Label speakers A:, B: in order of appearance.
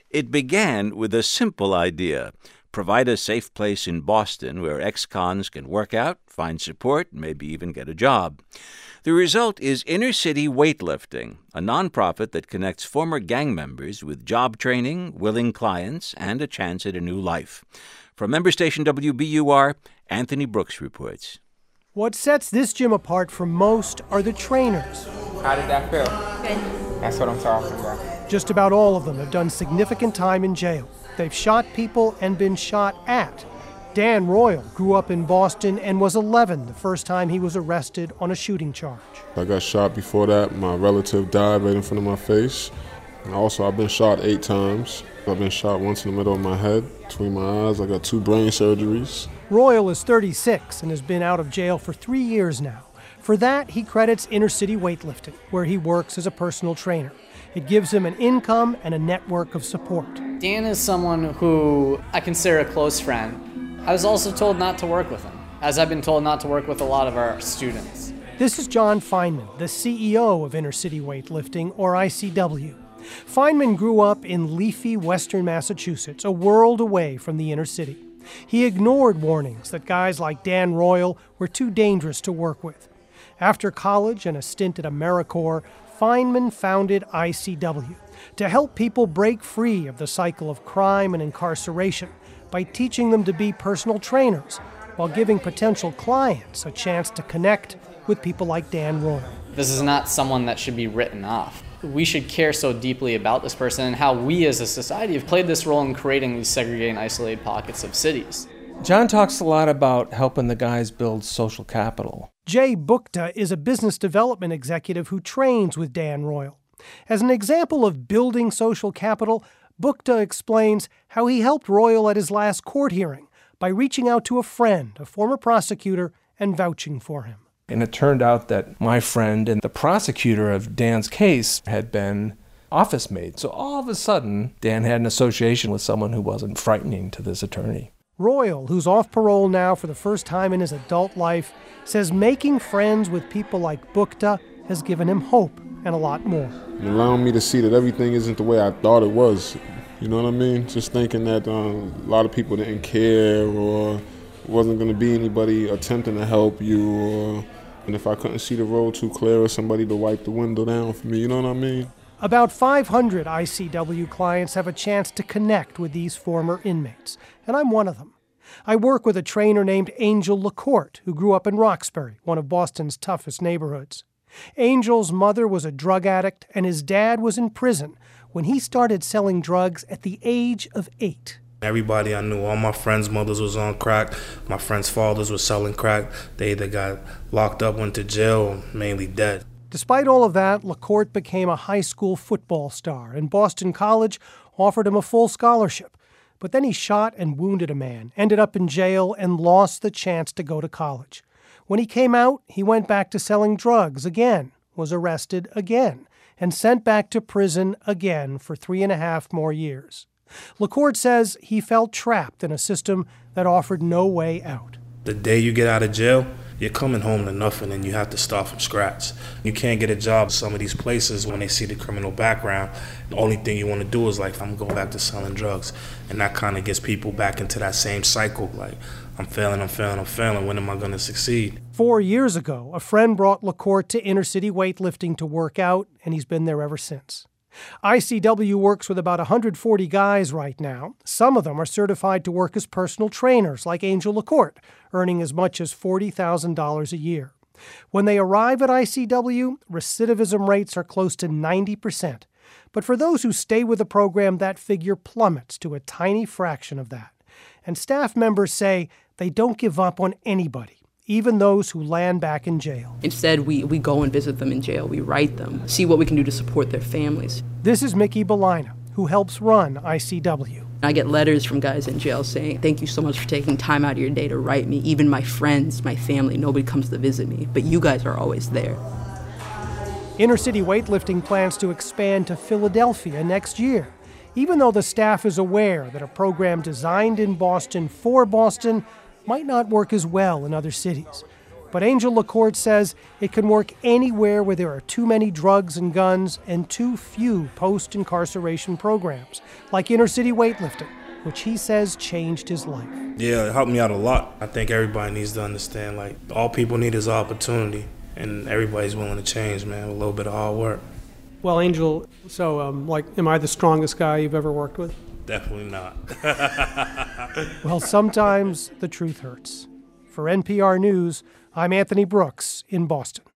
A: It began with a simple idea: provide a safe place in Boston where ex-cons can work out, find support, maybe even get a job. The result is Inner City Weightlifting, a nonprofit that connects former gang members with job training, willing clients, and a chance at a new life. From member station WBUR, Anthony Brooks reports.
B: What sets this gym apart from most are the trainers.
C: How did that feel?
D: Good.
C: That's what I'm talking about.
B: Just about all of them have done significant time in jail. They've shot people and been shot at. Dan Royal grew up in Boston and was 11 the first time he was arrested on a shooting charge.
E: I got shot before that. My relative died right in front of my face. And also, I've been shot 8 times. I've been shot once in the middle of my head, between my eyes. I got 2 brain surgeries.
B: Royal is 36 and has been out of jail for 3 years now. For that, he credits Inner City Weightlifting, where he works as a personal trainer. It gives him an income and a network of support.
D: Dan is someone who I consider a close friend. I was also told not to work with him, as I've been told not to work with a lot of our students.
B: This is John Feynman, the CEO of Inner City Weightlifting, or ICW. Feynman grew up in leafy western Massachusetts, a world away from the inner city. He ignored warnings that guys like Dan Royal were too dangerous to work with. After college and a stint at AmeriCorps, Feynman founded ICW to help people break free of the cycle of crime and incarceration by teaching them to be personal trainers while giving potential clients a chance to connect with people like Dan Royal.
D: This is not someone that should be written off. We should care so deeply about this person and how we as a society have played this role in creating these segregated and isolated pockets of cities.
F: John talks a lot about helping the guys build social capital.
B: Jay Bukta is a business development executive who trains with Dan Royal. As an example of building social capital, Bukta explains how he helped Royal at his last court hearing by reaching out to a friend, a former prosecutor, and vouching for him.
F: And it turned out that my friend and the prosecutor of Dan's case had been office mates. So all of a sudden, Dan had an association with someone who wasn't frightening to this attorney.
B: Royal, who's off parole now for the first time in his adult life, says making friends with people like Bukta has given him hope and a lot more.
E: Allowing me to see that everything isn't the way I thought it was. You know what I mean? Just thinking that a lot of people didn't care or wasn't going to be anybody attempting to help you. And if I couldn't see the road too clear or somebody to wipe the window down for me, you know what I mean?
B: About 500 ICW clients have a chance to connect with these former inmates, and I'm one of them. I work with a trainer named Angel LaCourte, who grew up in Roxbury, one of Boston's toughest neighborhoods. Angel's mother was a drug addict, and his dad was in prison when he started selling drugs at the age of 8.
G: Everybody I knew, all my friends' mothers was on crack. My friends' fathers were selling crack. They either got locked up, went to jail, or mainly dead.
B: Despite all of that, LaCourte became a high school football star, and Boston College offered him a full scholarship. But then he shot and wounded a man, ended up in jail, and lost the chance to go to college. When he came out, he went back to selling drugs again, was arrested again, and sent back to prison again for 3.5 more years. LaCourte says he felt trapped in a system that offered no way out.
G: The day you get out of jail, you're coming home to nothing and you have to start from scratch. You can't get a job in some of these places when they see the criminal background. The only thing you want to do is like, I'm going back to selling drugs. And that kind of gets people back into that same cycle. Like, I'm failing. When am I going to succeed? 4
B: years ago, a friend brought LaCourte to Inner City Weightlifting to work out, and he's been there ever since. ICW works with about 140 guys right now. Some of them are certified to work as personal trainers, like Angel LaCourte, earning as much as $40,000 a year. When they arrive at ICW, recidivism rates are close to 90%. But for those who stay with the program, that figure plummets to a tiny fraction of that. And staff members say they don't give up on anybody, even those who land back in jail.
H: Instead, we go and visit them in jail. We write them, see what we can do to support their families.
B: This is Mickey Belina, who helps run ICW.
H: I get letters from guys in jail saying, thank you so much for taking time out of your day to write me. Even my friends, my family, nobody comes to visit me, but you guys are always there.
B: Inner City Weightlifting plans to expand to Philadelphia next year, even though the staff is aware that a program designed in Boston for Boston might not work as well in other cities. But Angel LaCourte says it can work anywhere where there are too many drugs and guns and too few post-incarceration programs, like inner-city weightlifting, which he says changed his life.
G: Yeah, it helped me out a lot. I think everybody needs to understand, like, all people need is opportunity, and everybody's willing to change, man, with a little bit of hard work.
I: Well, Angel, so, am I the strongest guy you've ever worked with?
G: Definitely not.
B: Well, sometimes the truth hurts. For NPR News, I'm Anthony Brooks in Boston.